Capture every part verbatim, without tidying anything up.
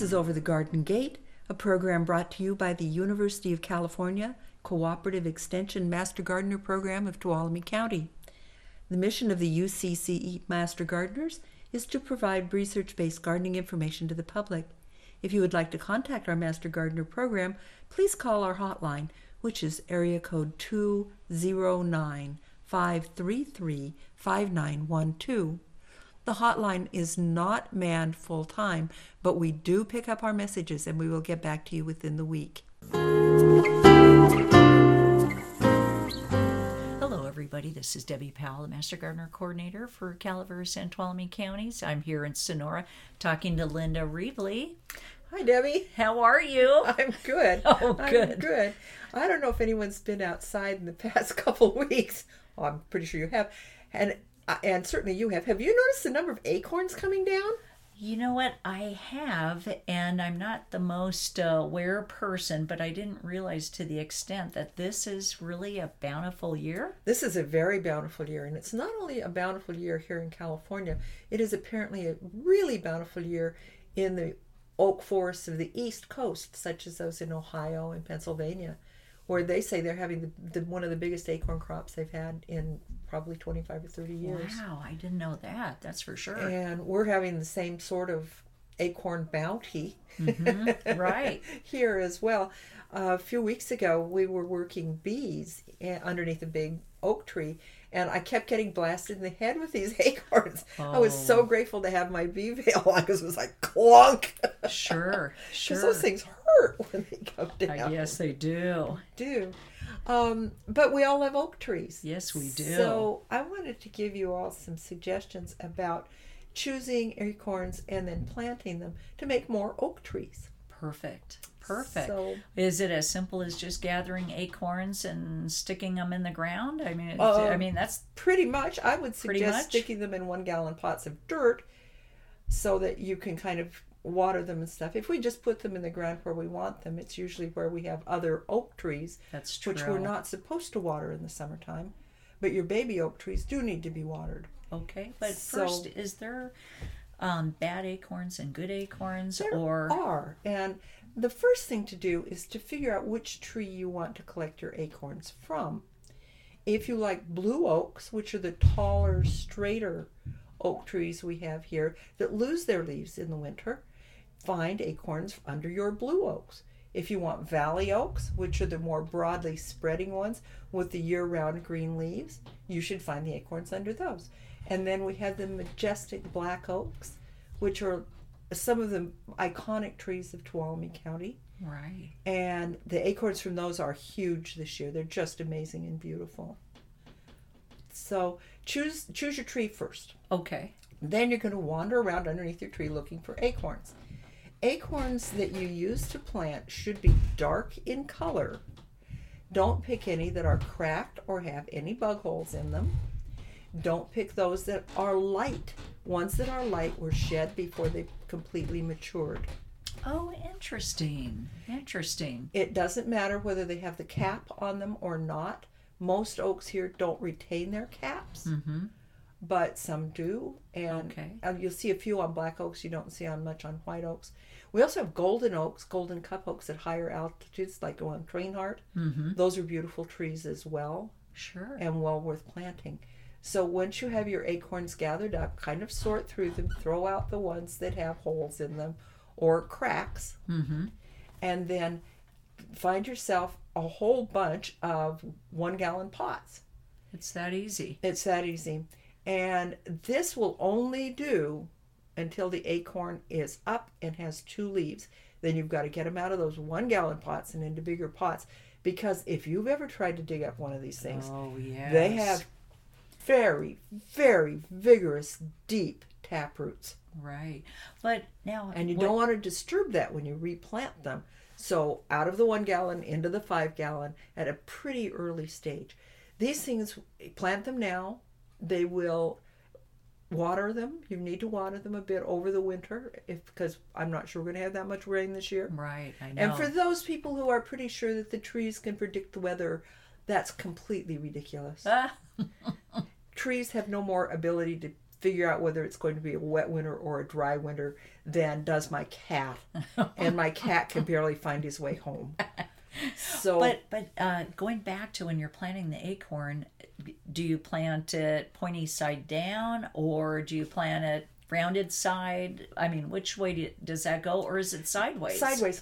is Over the Garden Gate, a program brought to you by the University of California Cooperative Extension Master Gardener Program of Tuolumne County. The mission of the U C C E Master Gardeners is to provide research-based gardening information to the public. If you would like to contact our Master Gardener program, please call our hotline, which is area code two zero nine, five three three, five nine one two. The hotline is not manned full-time, but we do pick up our messages and we will get back to you within the week. Hello, everybody. This is Debbie Powell, the Master Gardener Coordinator for Calaveras and Tuolumne Counties. I'm here in Sonora talking to Linda Reevely. Hi, Debbie. How are you? I'm good. Oh, good. I'm good. I don't know if anyone's been outside in the past couple weeks. Well, I'm pretty sure you have. And and certainly you have. Have you noticed the number of acorns coming down? You know what? I have, and I'm not the most uh, aware person, but I didn't realize to the extent that this is really a bountiful year. This is a very bountiful year, and it's not only a bountiful year here in California, it is apparently a really bountiful year in the oak forests of the East Coast, such as those in Ohio and Pennsylvania, where they say they're having the, the one of the biggest acorn crops they've had in probably twenty-five or thirty years. Wow, I didn't know that. That's for sure. And we're having the same sort of acorn bounty mm-hmm. Right here as well. Uh, a few weeks ago, we were working bees underneath a big oak tree, and I kept getting blasted in the head with these acorns. Oh. I was so grateful to have my bee veil on because it was like clunk. Sure, sure. Because those things hurt when they come down. I guess they do. do. Um, but we all love oak trees. Yes, we do. So I wanted to give you all some suggestions about choosing acorns and then planting them to make more oak trees. Perfect. Perfect. So, is it as simple as just gathering acorns and sticking them in the ground? I mean, it's, uh, I mean that's pretty much. I would suggest much? sticking them in one gallon pots of dirt so that you can kind of water them and stuff. If we just put them in the ground where we want them, it's usually where we have other oak trees, that's true, which we're not supposed to water in the summertime. But your baby oak trees do need to be watered. Okay, but so, first, is there um, bad acorns and good acorns? There or are, and the first thing to do is to figure out which tree you want to collect your acorns from. If you like blue oaks, which are the taller, straighter oak trees we have here that lose their leaves in the winter, find acorns under your blue oaks. If you want valley oaks, which are the more broadly spreading ones with the year-round green leaves, you should find the acorns under those. And then we have the majestic black oaks, which are some of the iconic trees of Tuolumne County. Right. And the acorns from those are huge this year. They're just amazing and beautiful. So choose choose your tree first. Okay. Then you're going to wander around underneath your tree looking for acorns. Acorns that you use to plant should be dark in color. Don't pick any that are cracked or have any bug holes in them. Don't pick those that are light. Ones that are light were shed before they completely matured. Oh, interesting. Interesting. It doesn't matter whether they have the cap on them or not. Most oaks here don't retain their caps, mm-hmm. but some do. And okay. you'll see a few on black oaks. You don't see on much on white oaks. We also have golden oaks, golden cup oaks at higher altitudes, like the one Trainheart. Mm-hmm. Those are beautiful trees as well. Sure. And well worth planting. So once you have your acorns gathered up, kind of sort through them, throw out the ones that have holes in them or cracks, mm-hmm. and then find yourself a whole bunch of one-gallon pots. It's that easy. It's that easy. And this will only do until the acorn is up and has two leaves. Then you've got to get them out of those one-gallon pots and into bigger pots, because if you've ever tried to dig up one of these things, oh, yes. they have very, very vigorous, deep tap roots. Right. But now... And you what... don't want to disturb that when you replant them. So out of the one gallon into the five gallon at a pretty early stage. These things, plant them now. They will water them. You need to water them a bit over the winter, if because I'm not sure we're going to have that much rain this year. Right, I know. And for those people who are pretty sure that the trees can predict the weather, that's completely ridiculous. Ah. Trees have no more ability to figure out whether it's going to be a wet winter or a dry winter than does my cat. And my cat can barely find his way home. So, But but uh, going back to when you're planting the acorn, do you plant it pointy side down, or do you plant it rounded side? I mean, which way do you, does that go, or is it sideways? sideways.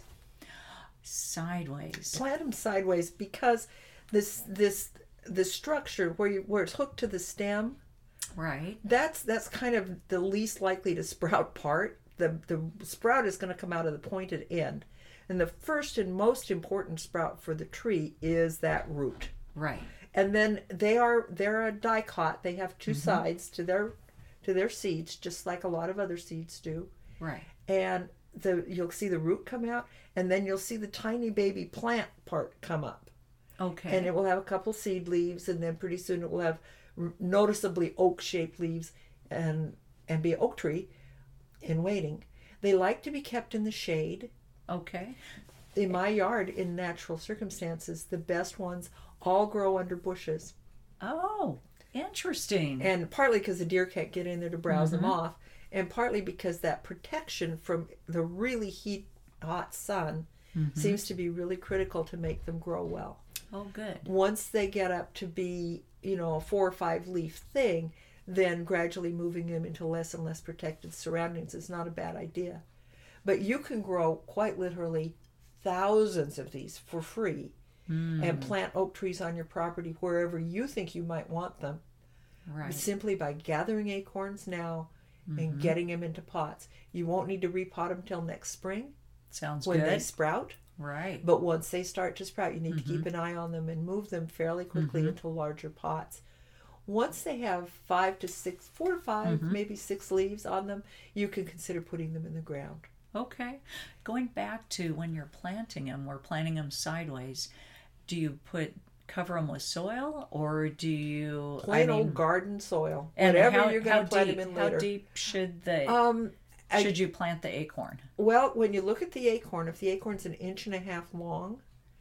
Sideways. Plant them sideways because this this the structure where you where it's hooked to the stem, Right. that's that's kind of the least likely to sprout part. The the sprout is going to come out of the pointed end. And the first and most important sprout for the tree is that root. Right. And then they are they're a dicot. They have two mm-hmm. sides to their to their seeds, just like a lot of other seeds do. Right. And the you'll see the root come out, and then you'll see the tiny baby plant part come up. Okay. And it will have a couple seed leaves, and then pretty soon it will have noticeably oak-shaped leaves and and be an oak tree in waiting. They like to be kept in the shade. Okay. In my yard, in natural circumstances, the best ones all grow under bushes. Oh, interesting. And partly because the deer can't get in there to browse mm-hmm. them off, and partly because that protection from the really heat, hot sun mm-hmm. seems to be really critical to make them grow well. Oh, good. Once they get up to be, you know, a four or five leaf thing, then gradually moving them into less and less protected surroundings is not a bad idea. But you can grow quite literally thousands of these for free mm. and plant oak trees on your property wherever you think you might want them. Right. Simply by gathering acorns now mm-hmm. and getting them into pots. You won't need to repot them till next spring. Sounds when good. When they sprout. Right. But once they start to sprout, you need mm-hmm. to keep an eye on them and move them fairly quickly mm-hmm. into larger pots. Once they have five to six, four to five, mm-hmm. maybe six leaves on them, you can consider putting them in the ground. Okay. Going back to when you're planting them, we're planting them sideways. Do you put cover them with soil, or do you plain I mean, old garden soil? And whatever how, you're going to plant deep, them in later. How deep should they? Um, I, should you plant the acorn? Well, when you look at the acorn, if the acorn's an inch and a half long,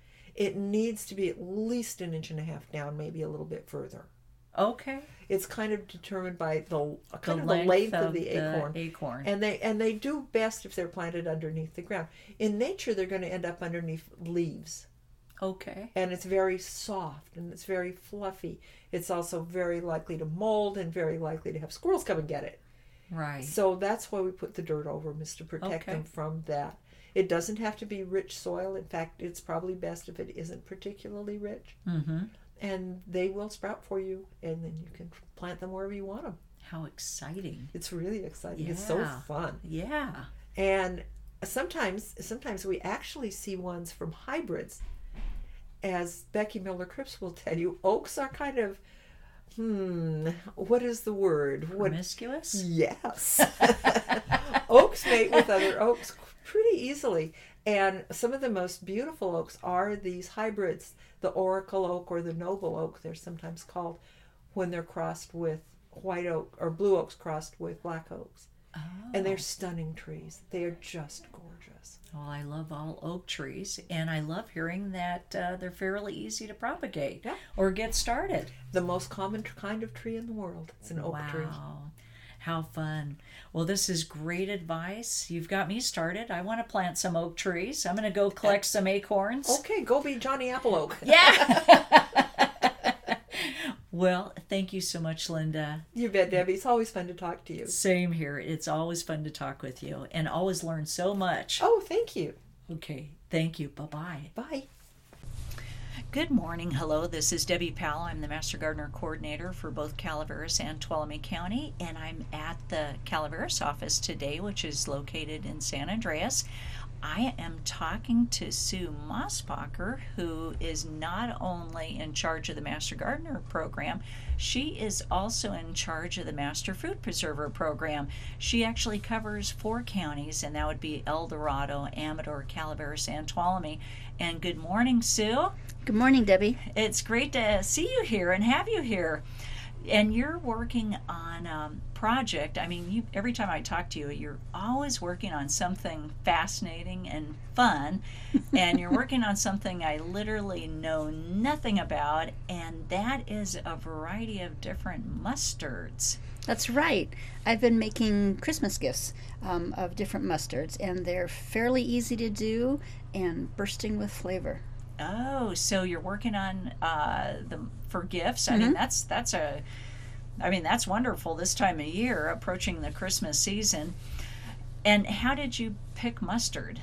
it needs to be at least an inch and a half down, maybe a little bit further. Okay. It's kind of determined by the kind the of length the length of, of the, the acorn. acorn. And they and they do best if they're planted underneath the ground. In nature, they're going to end up underneath leaves. Okay. And it's very soft and it's very fluffy. It's also very likely to mold and very likely to have squirrels come and get it. Right. So that's why we put the dirt over them, is to protect okay. them from that. It doesn't have to be rich soil. In fact, it's probably best if it isn't particularly rich. Mm-hmm. And they will sprout for you, and then you can plant them wherever you want them. How exciting. It's really exciting. Yeah. It's so fun. Yeah. And sometimes sometimes we actually see ones from hybrids. As Becky Miller-Cripps will tell you, oaks are kind of, hmm, what is the word? Promiscuous? What? Yes. Oaks mate with other oaks pretty easily. And some of the most beautiful oaks are these hybrids, the Oracle oak or the Noble oak, they're sometimes called, when they're crossed with white oak, or blue oaks crossed with black oaks. Oh. And they're stunning trees. They are just gorgeous. Well, I love all oak trees, and I love hearing that uh, they're fairly easy to propagate yeah. or get started. The most common kind of tree in the world. It's an oak wow. tree. Wow. How fun. Well, this is great advice. You've got me started. I want to plant some oak trees. I'm going to go collect some acorns. Okay, go be Johnny Apple Oak. Yeah. Well, thank you so much, Linda. You bet, Debbie. It's always fun to talk to you. Same here. It's always fun to talk with you and always learn so much. Oh, thank you. Okay. Thank you. Bye-bye. Bye. Good morning. Hello. This is Debbie Powell. I'm the Master Gardener Coordinator for both Calaveras and Tuolumne County, and I'm at the Calaveras office today, which is located in San Andreas. I am talking to Sue Mossbacher, who is not only in charge of the Master Gardener program, she is also in charge of the Master Food Preserver program. She actually covers four counties, and that would be El Dorado, Amador, Calaveras, and Tuolumne. And good morning, Sue. Good morning, Debbie. It's great to see you here and have you here. And you're working on a project. I mean, you, every time I talk to you, you're always working on something fascinating and fun. And you're working on something I literally know nothing about, and that is a variety of different mustards. That's right. I've been making Christmas gifts um, of different mustards, and they're fairly easy to do and bursting with flavor. Oh, so you're working on uh, the for gifts. I mean, that's that's a, I mean, that's wonderful this time of year, approaching the Christmas season. And how did you pick mustard?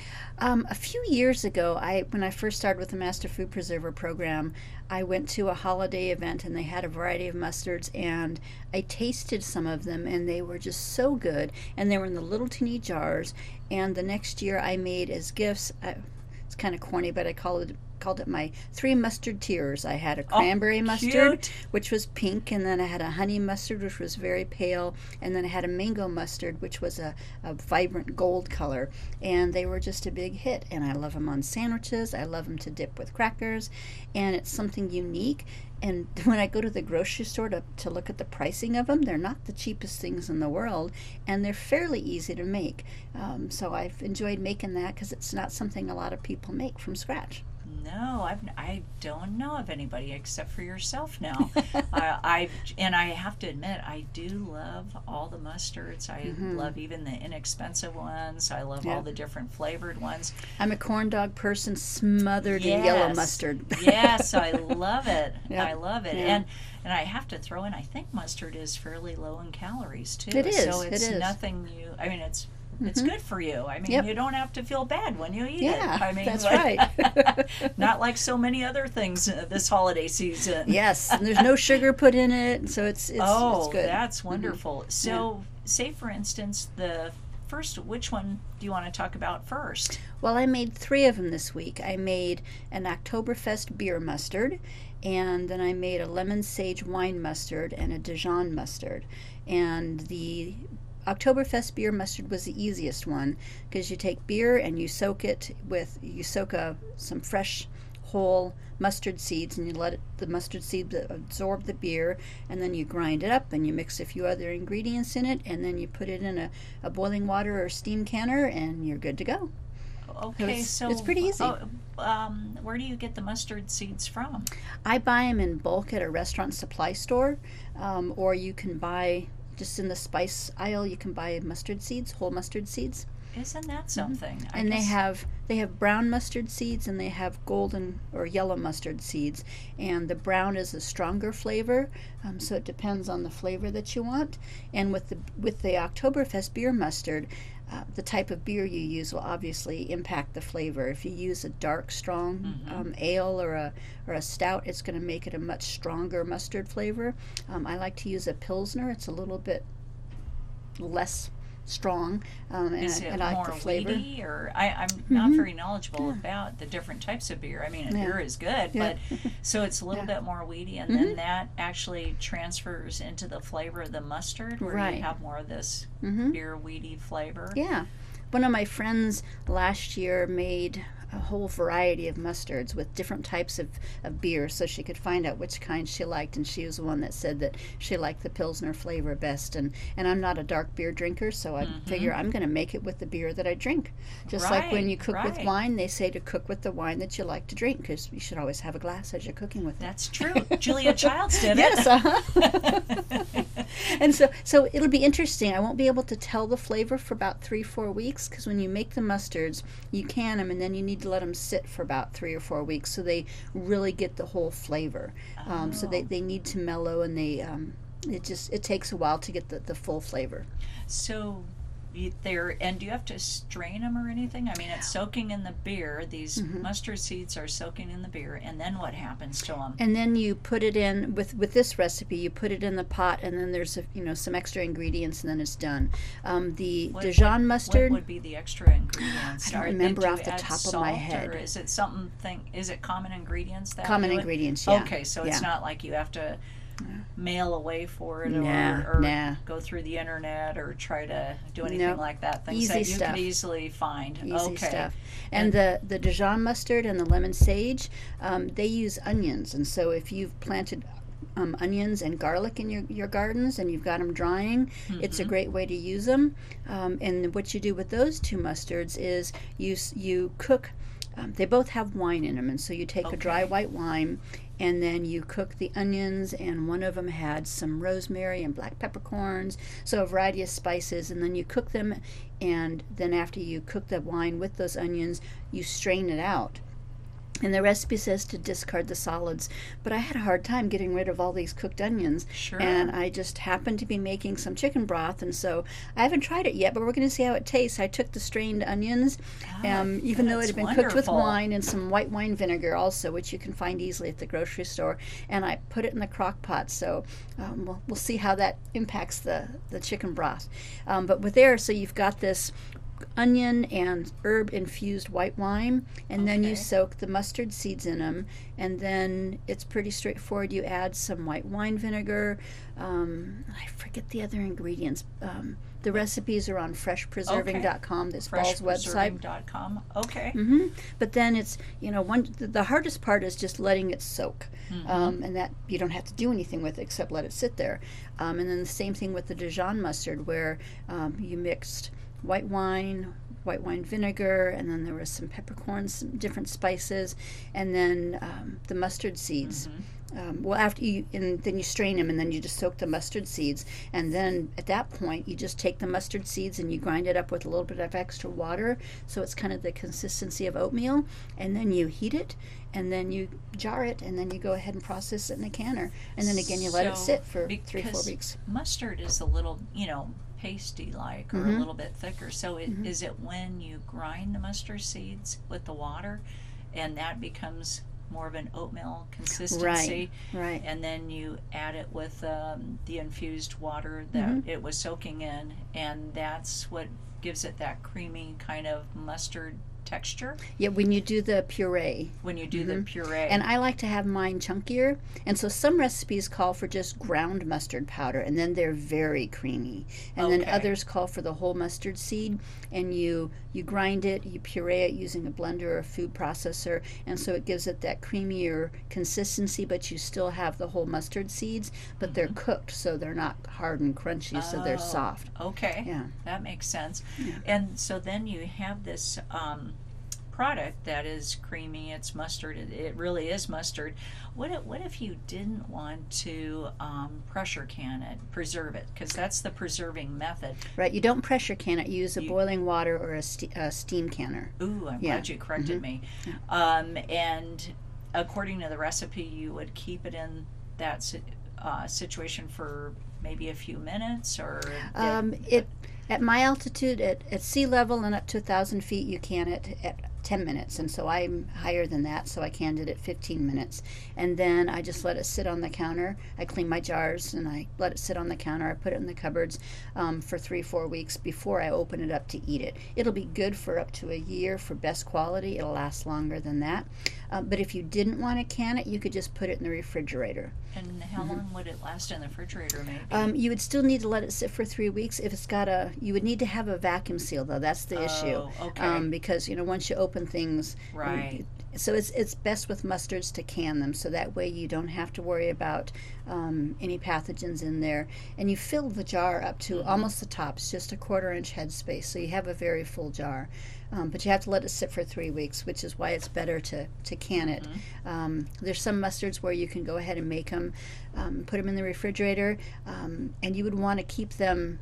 Um, a few years ago, I when I first started with the Master Food Preserver program, I went to a holiday event and they had a variety of mustards, and I tasted some of them, and they were just so good. And they were in the little teeny jars. And the next year, I made as gifts. I, it's kind of corny, but I call it called it my three mustard tiers. I had a cranberry oh, mustard, cute. which was pink, and then I had a honey mustard, which was very pale, and then I had a mango mustard, which was a, a vibrant gold color, and they were just a big hit. And I love them on sandwiches. I love them to dip with crackers, and it's something unique. And when I go to the grocery store to, to look at the pricing of them, they're not the cheapest things in the world, and they're fairly easy to make. Um, so I've enjoyed making that because it's not something a lot of people make from scratch. No, I've I don't know of anybody except for yourself now. I, I and I have to admit, I do love all the mustards. I Mm-hmm. love even the inexpensive ones. I love Yeah. all the different flavored ones. I'm a corn dog person smothered in yellow Yes. mustard. Yes, I love it. Yep. I love it. Yeah. And and I have to throw in, I think mustard is fairly low in calories too. It is, So it it's is. nothing you. I mean, it's. It's good for you. I mean, Yep. you don't have to feel bad when you eat Yeah, it. I mean, that's like- right. not like so many other things uh, this holiday season. Yes, and there's no sugar put in it, so it's it's, oh, it's good. that's wonderful. So, say for instance, the first, which one do you want to talk about first? Well, I made three of them this week. I made an Oktoberfest beer mustard, and then I made a lemon sage wine mustard and a Dijon mustard. And the Oktoberfest beer mustard was the easiest one because you take beer and you soak it with, you soak a, some fresh whole mustard seeds, and you let it, the mustard seeds absorb the beer, and then you grind it up and you mix a few other ingredients in it, and then you put it in a, a boiling water or steam canner, and you're good to go. Okay, it's- so it's pretty easy. oh, um, where do you get the mustard seeds from? I buy them in bulk at a restaurant supply store, um, or you can buy just in the spice aisle. You can buy mustard seeds, whole mustard seeds, Isn't that something? I and they guess- have they have brown mustard seeds and they have golden or yellow mustard seeds. And the brown is a stronger flavor, um, so it depends on the flavor that you want. And with the with the Oktoberfest beer mustard, uh, the type of beer you use will obviously impact the flavor. If you use a dark, strong um, ale or a or a stout, it's going to make it a much stronger mustard flavor. Um, I like to use a Pilsner. It's a little bit less strong, um, and, Is I, it and I like more the flavor. weedy, or I, I'm not very knowledgeable about the different types of beer. I mean, a Yeah. beer is good, Yeah. but so it's a little Yeah. bit more weedy, and then that actually transfers into the flavor of the mustard, where Right. you have more of this Mhm. beer weedy flavor. Yeah. One of my friends last year made a whole variety of mustards with different types of, of beer so she could find out which kind she liked, and she was the one that said that she liked the Pilsner flavor best. And, and I'm not a dark beer drinker, so I figure I'm going to make it with the beer that I drink. Just like when Right, you cook with right. wine, they say to cook with the wine that you like to drink, because you should always have a glass as you're cooking with it. That's true. Julia Childs did Yes, it. uh-huh. And so, so it'll be interesting. I won't be able to tell the flavor for about three, four weeks, because when you make the mustards, you can them, and then you need to let them sit for about three or four weeks so they really get the whole flavor. Um, so they, Oh. they need to mellow, and they um, it just it takes a while to get the, the full flavor. So you, there, and do you have to strain them or anything? I mean, it's soaking in the beer. These Mm-hmm. mustard seeds are soaking in the beer, and then what happens to them? And then you put it in with with this recipe. You put it in the pot, and then there's a, you know some extra ingredients, and then it's done. Um, the What- Dijon what- mustard. What would be the extra ingredients? I don't Are- remember do you off the add top of salt, my head. Or is it something? Is it common ingredients that Common do it? ingredients, yeah. Okay, so it's Yeah. not like you have to mail away for it, or, Nah, or nah. go through the internet, or try to do anything Nope. like that. Things Easy that you stuff. could easily find. Easy okay. stuff. And, the, the Dijon mustard and the lemon sage, um, they use onions. And so if you've planted um, onions and garlic in your, your gardens and you've got them drying, mm-hmm. it's a great way to use them. Um, and what you do with those two mustards is you, you cook, um, they both have wine in them, and so you take okay. a dry white wine and then you cook the onions, and one of them had some rosemary and black peppercorns, so a variety of spices, and then you cook them, and then after you cook the wine with those onions, you strain it out. And the recipe says to discard the solids, but I had a hard time getting rid of all these cooked onions. Sure. And I just happened to be making some chicken broth, and so I haven't tried it yet, but we're going to see how it tastes. I took the strained onions, ah, um, even though it had been wonderful. cooked with wine and some white wine vinegar also, which you can find easily at the grocery store, and I put it in the crock pot. So um, we'll, we'll see how that impacts the, the chicken broth. Um, but with there, so you've got this onion and herb infused white wine, and okay. then you soak the mustard seeds in them, and then it's pretty straightforward. You add some white wine vinegar. um, I forget the other ingredients. Um, the recipes are on fresh preserving dot com. This Ball's website. fresh preserving dot com. Okay. Mm-hmm. But then it's, you know, one the, the hardest part is just letting it soak, mm-hmm. um, and that you don't have to do anything with it except let it sit there. Um, and then the same thing with the Dijon mustard, where um, you mixed white wine, white wine vinegar, and then there was some peppercorns, some different spices, and then um, the mustard seeds. Mm-hmm. Um, well, after you, and then you strain them, and then you just soak the mustard seeds, and then at that point you just take the mustard seeds and you grind it up with a little bit of extra water, so it's kind of the consistency of oatmeal, and then you heat it, and then you jar it, and then you go ahead and process it in a canner, and then again you let so it sit for three, four weeks. Mustard is a little, you know, pasty like, or mm-hmm. a little bit thicker. So it, mm-hmm. is it when you grind the mustard seeds with the water, and that becomes more of an oatmeal consistency, right, right. and then you add it with um, the infused water that mm-hmm. it was soaking in, and that's what gives it that creamy kind of mustard texture? Yeah, when you do the puree. When you do mm-hmm. the puree. And I like to have mine chunkier. And so some recipes call for just ground mustard powder, and then they're very creamy. And okay. then others call for the whole mustard seed, and you you grind it, you puree it using a blender or a food processor, and so it gives it that creamier consistency, but you still have the whole mustard seeds, but mm-hmm. they're cooked, so they're not hard and crunchy, oh, so they're soft. Okay. Yeah. That makes sense. Yeah. And so then you have this um, product that is creamy, it's mustard, it, it really is mustard. What if, what if you didn't want to um, pressure can it, preserve it? Because that's the preserving method. Right, you don't pressure can it, you use a You- boiling water or a, ste- a steam canner. Ooh, I'm Yeah. glad you corrected Mhm. me. Yeah. Um, and according to the recipe, you would keep it in that si- uh, situation for maybe a few minutes, or Um, it at my altitude, at, at sea level and up to a thousand feet, you can it at ten minutes, and so I'm higher than that, so I canned it at fifteen minutes, and then I just let it sit on the counter. I clean my jars and I let it sit on the counter. I put it in the cupboards um, for three, four weeks before I open it up to eat it. It'll be good for up to a year for best quality. It'll last longer than that. Um, but if you didn't want to can it, you could just put it in the refrigerator. And how mm-hmm. long would it last in the refrigerator, maybe? Um, you would still need to let it sit for three weeks. If it's got a, you would need to have a vacuum seal, though. That's the oh, issue. Okay. Um, because you know, once you open things, right. you- so it's it's best with mustards to can them, so that way you don't have to worry about um, any pathogens in there. And you fill the jar up to mm-hmm. almost the top. It's just a quarter inch head space, so you have a very full jar. Um, but you have to let it sit for three weeks, which is why it's better to, to can it. Mm-hmm. Um, there's some mustards where you can go ahead and make them, um, put them in the refrigerator, um, and you would want to keep them.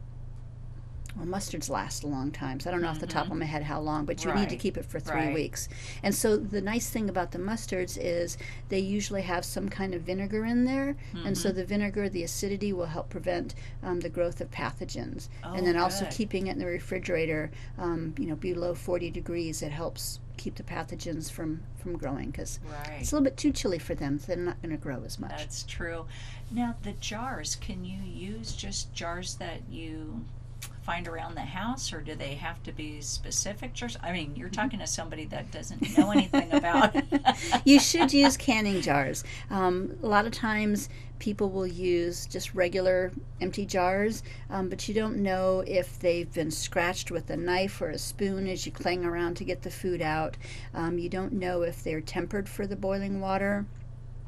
Well, mustards last a long time, so I don't know off the top of Mhm. my head how long, but you need to Right. keep it for three Right. weeks. And so the nice thing about the mustards is they usually have some kind of vinegar in there, and so Mhm. the vinegar, the acidity will help prevent um, the growth of pathogens. Oh, and then also good. keeping it in the refrigerator, um, you know, below forty degrees, it helps keep the pathogens from, from growing, because Right. it's a little bit too chilly for them, so they're not going to grow as much. That's true. Now, the jars, can you use just jars that you find around the house, or do they have to be specific jars? I mean, you're talking to somebody that doesn't know anything about You should use canning jars. Um, a lot of times people will use just regular empty jars, um, but you don't know if they've been scratched with a knife or a spoon as you clang around to get the food out. Um, you don't know if they're tempered for the boiling water.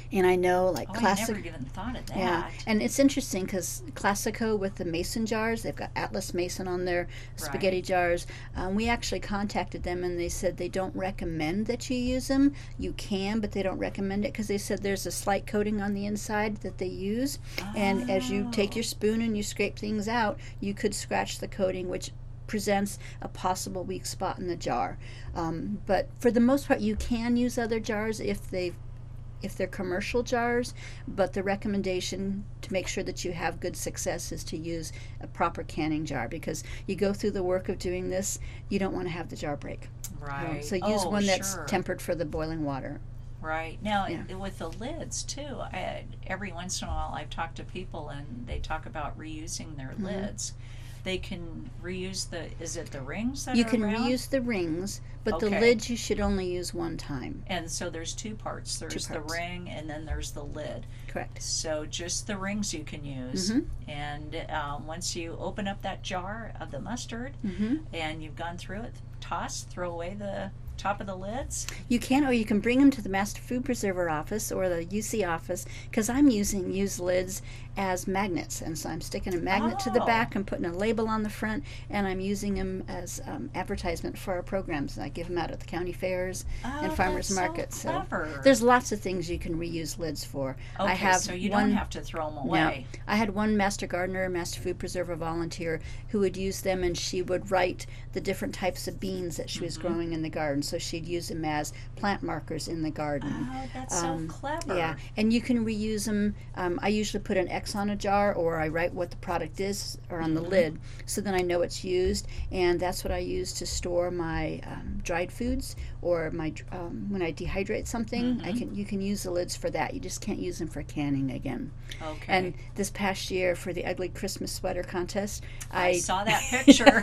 And I know, like, Oh, I classic. never even thought of that. Yeah, and it's interesting because Classico with the mason jars, they've got Atlas Mason on their spaghetti Right. jars. Um, we actually contacted them and they said they don't recommend that you use them. You can, but they don't recommend it because they said there's a slight coating on the inside that they use. And as you take your Oh. spoon and you scrape things out, you could scratch the coating, which presents a possible weak spot in the jar. Um, but for the most part, you can use other jars if they if they're commercial jars, but the recommendation to make sure that you have good success is to use a proper canning jar, because you go through the work of doing this, you don't want to have the jar break. Right. So use Oh, one that's sure. tempered for the boiling water. Right. Now, Yeah. with the lids, too, I, every once in a while I've talked to people and they talk about reusing their Mm-hmm. lids. They can reuse the, is it the rings that You are can around? reuse the rings, but the Okay. lids you should only use one time. And so there's two parts. There's the parts. ring and then there's the lid. Correct. So just the rings you can use. Mhm. And um, once you open up that jar of the mustard hmm and you've gone through it, toss, throw away the top of the lids. You can, or you can bring them to the Master Food Preserver office or the U C office, because I'm using used lids as magnets. And so I'm sticking a magnet to the Oh. back and putting a label on the front, and I'm using them as um, advertisement for our programs. And I give them out at the county fairs and Oh, farmers that's so markets. clever. there's lots of things you can reuse lids for. Okay, I have so you one, don't have to throw them away. No. I had one Master Gardener, Master Food Preserver volunteer who would use them, and she would write the different types of beans that she was Mm-hmm. growing in the garden. So she'd use them as plant markers in the garden. Oh, that's Um, so clever. Yeah, and you can reuse them. Um, I usually put an X on a jar, or I write what the product is or on the Mm-hmm. lid, so then I know it's used. And that's what I use to store my um, dried foods, or my um, when I dehydrate something. I Mm-hmm. can you can use the lids for that. You just can't use them for canning again. Okay. And this past year for the Ugly Christmas Sweater Contest, I, I saw that picture.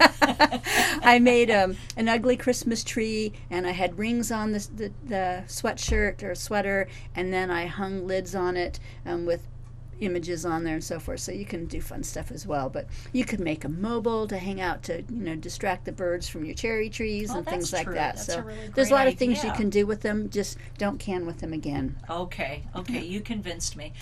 I made um, an ugly Christmas tree, and I had rings on the, the, the sweatshirt or sweater, and then I hung lids on it um, with images on there and so forth. So you can do fun stuff as well. But you could make a mobile to hang out to, you know, distract the birds from your cherry trees Oh, and things that's like true. that. That's so a really there's a great lot of things you idea. can do with them. Just don't can with them again. Okay, okay, you convinced me.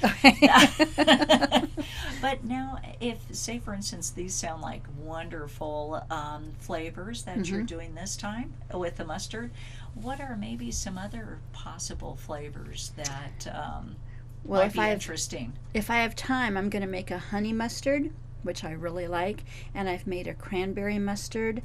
But now, if, say, for instance, these sound like wonderful um, flavors that you're Mm-hmm. doing this time with the mustard, what are maybe some other possible flavors that um, Well, might if be I have interesting? If I have time, I'm going to make a honey mustard, which I really like, and I've made a cranberry mustard,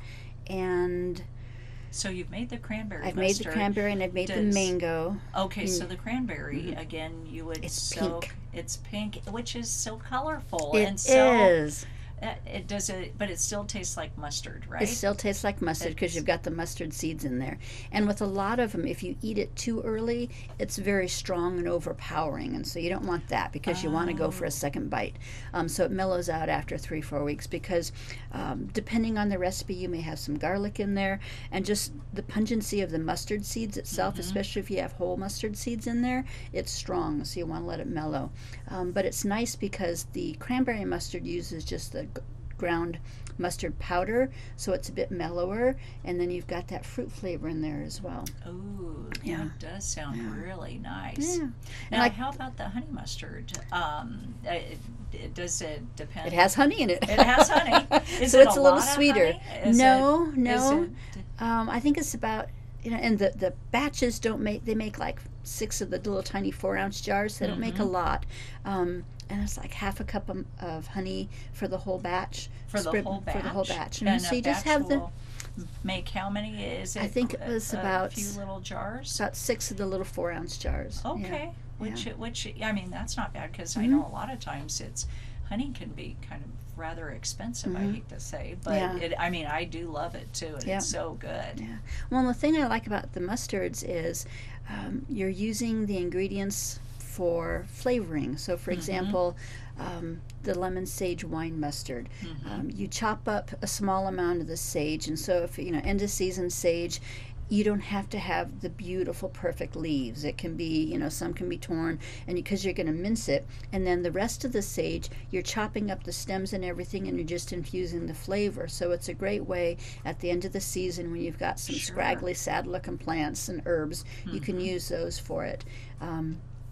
and So you've made the cranberry I've made mustard. the cranberry, and I've made the Does- mango. Okay, so Mm. the cranberry, again, you would It's soak. pink. It's pink, which is so colorful. It and so is. Uh, it does it, but it still tastes like mustard, right? It still tastes like mustard because It's- you've got the mustard seeds in there. And with a lot of them, if you eat it too early, it's very strong and overpowering. And so you don't want that, because you want to go for Oh. a second bite. Um, so it mellows out after three, four weeks, because um, depending on the recipe, you may have some garlic in there. And just the pungency of the mustard seeds itself, Mm-hmm. especially if you have whole mustard seeds in there, it's strong. So you want to let it mellow. Um, but it's nice because the cranberry mustard uses just the g- ground mustard powder, so it's a bit mellower, and then you've got that fruit flavor in there as well. Ooh, Yeah. that does sound Yeah. really nice. Yeah. Now, like- how about the honey mustard? Um, it, it, does it depend? It has honey in it. It has honey. Is so it it's a a little lot of sweeter. honey? Is no, it- no. is it- Um, I think it's about, you know, and the the batches don't make. They make like six of the little tiny four ounce jars. They don't make a Mm-hmm. lot. Um, and it's like half a cup of, of honey for the whole batch. for the spread- whole batch. For the whole batch. And so a you just batch have the will make how many? Is it? I think it a- was a, about- few little jars. about six of the little four ounce jars. Yeah. Okay, which which I mean that's not bad, because I Mhm. know a lot of times it's honey can be kind of rather expensive. I Mhm. hate to say, but Yeah. it, I mean I do love it too, and Yeah. it's so good. Yeah. Well, and the thing I like about the mustards is um, you're using the ingredients for flavoring. So, for Mm-hmm. example, um, the lemon sage wine mustard. Mm-hmm. Um, you chop up a small amount of the sage, and so if you know end of season sage, you don't have to have the beautiful perfect leaves. It can be, you know, some can be torn, and because you're going to mince it, and then the rest of the sage, you're chopping up the stems and everything, and you're just infusing the flavor. So it's a great way at the end of the season when you've got some Sure. scraggly, sad-looking plants and herbs, you can Mhm. use those for it. Um,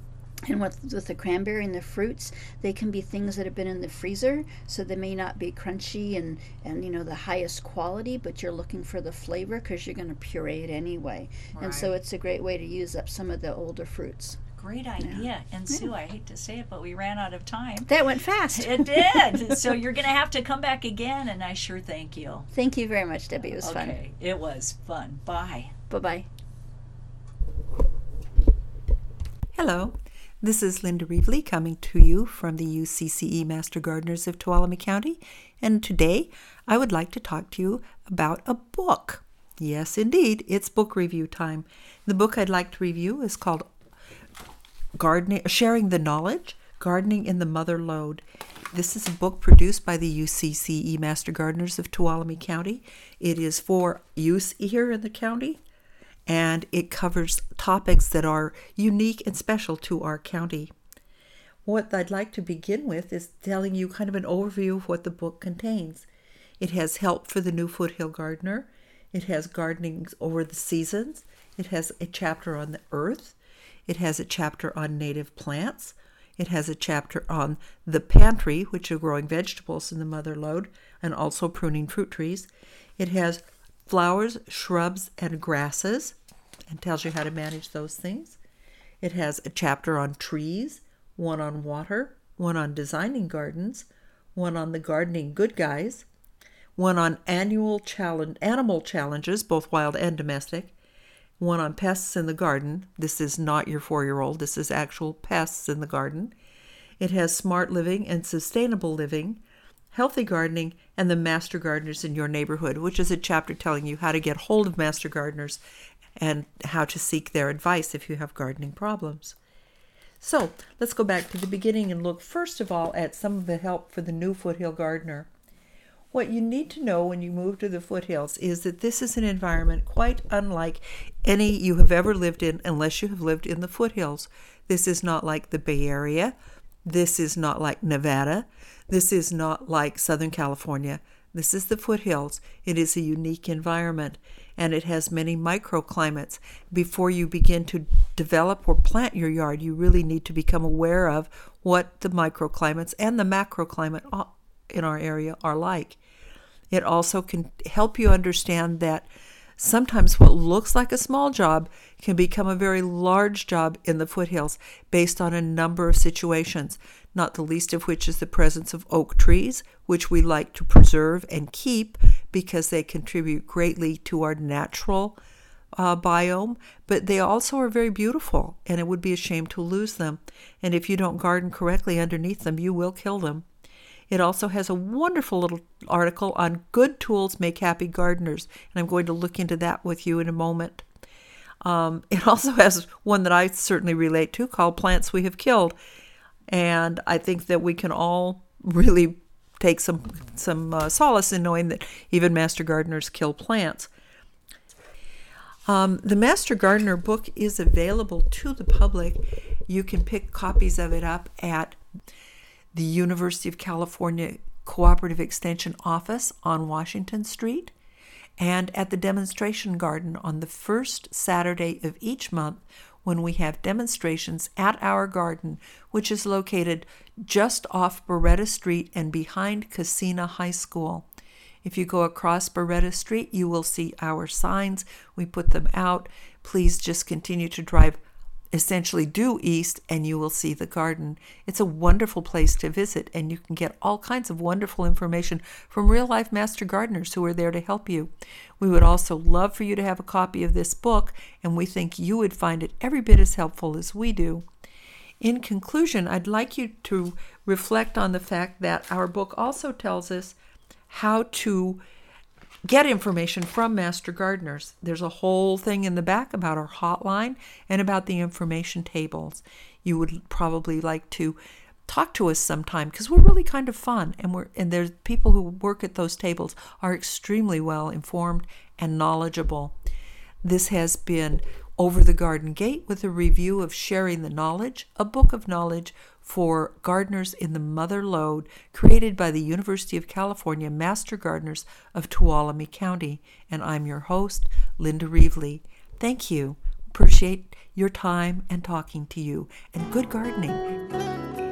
And with, with the cranberry and the fruits, they can be things that have been in the freezer, so they may not be crunchy and, and you know, the highest quality, but you're looking for the flavor because you're going to puree it anyway. Right. And so it's a great way to use up some of the older fruits. Great idea. Yeah. And Sue, I hate to say it, but we ran out of time. That went fast. It did. So you're going to have to come back again, and I sure thank you. Thank you very much, Debbie. It was fun. Okay, it was fun. Bye. Bye-bye. Hello, this is Linda Reevely coming to you from the U C C E Master Gardeners of Tuolumne County, and today I would like to talk to you about a book. Yes, indeed, it's book review time. The book I'd like to review is called Gardening, Sharing the Knowledge, Gardening in the Mother Lode. This is a book produced by the U C C E Master Gardeners of Tuolumne County. It is for use here in the county, and it covers topics that are unique and special to our county. What I'd like to begin with is telling you kind of an overview of what the book contains. It has help for the new foothill gardener. It has gardening over the seasons. It has a chapter on the earth. It has a chapter on native plants. It has a chapter on the pantry, which are growing vegetables in the mother lode, and also pruning fruit trees. It has flowers, shrubs, and grasses, and tells you how to manage those things. It has a chapter on trees, one on water, one on designing gardens, one on the gardening good guys, one on annual challenge, animal challenges, both wild and domestic, one on pests in the garden. This is not your four-year-old. This is actual pests in the garden. It has smart living and sustainable living, healthy gardening, and the master gardeners in your neighborhood, which is a chapter telling you how to get hold of master gardeners and how to seek their advice if you have gardening problems. So let's go back to the beginning and look first of all at some of the help for the new foothill gardener. What you need to know when you move to the foothills is that this is an environment quite unlike any you have ever lived in unless you have lived in the foothills. This is not like the Bay Area. This is not like Nevada. This is not like Southern California. This is the foothills. It is a unique environment, and it has many microclimates. Before you begin to develop or plant your yard, you really need to become aware of what the microclimates and the macroclimate in our area are like. It also can help you understand that sometimes what looks like a small job can become a very large job in the foothills based on a number of situations, not the least of which is the presence of oak trees, which we like to preserve and keep because they contribute greatly to our natural uh, biome, but they also are very beautiful, and it would be a shame to lose them. And if you don't garden correctly underneath them, you will kill them. It also has a wonderful little article on good tools make happy gardeners, and I'm going to look into that with you in a moment. Um, it also has one that I certainly relate to called Plants We Have Killed, and I think that we can all really take some some uh, solace in knowing that even master gardeners kill plants. Um, the Master Gardener book is available to the public. You can pick copies of it up at the University of California Cooperative Extension Office on Washington Street, and at the Demonstration Garden on the first Saturday of each month when we have demonstrations at our garden, which is located just off Beretta Street and behind Casina High School. If you go across Beretta Street, you will see our signs. We put them out. Please just continue to drive essentially due east and you will see the garden. It's a wonderful place to visit, and you can get all kinds of wonderful information from real-life master gardeners who are there to help you. We would also love for you to have a copy of this book, and we think you would find it every bit as helpful as we do. In conclusion, I'd like you to reflect on the fact that our book also tells us how to get information from master gardeners. There's a whole thing in the back about our hotline and about the information tables. You would probably like to talk to us sometime because we're really kind of fun, and we're and there's people who work at those tables are extremely well informed and knowledgeable. This has been Over the Garden Gate with a review of Sharing the Knowledge, a book of knowledge for gardeners in the mother lode, created by the University of California Master Gardeners of Tuolumne County. And I'm your host, Linda Reevely. Thank you. appreciate your time and talking to you, and good gardening.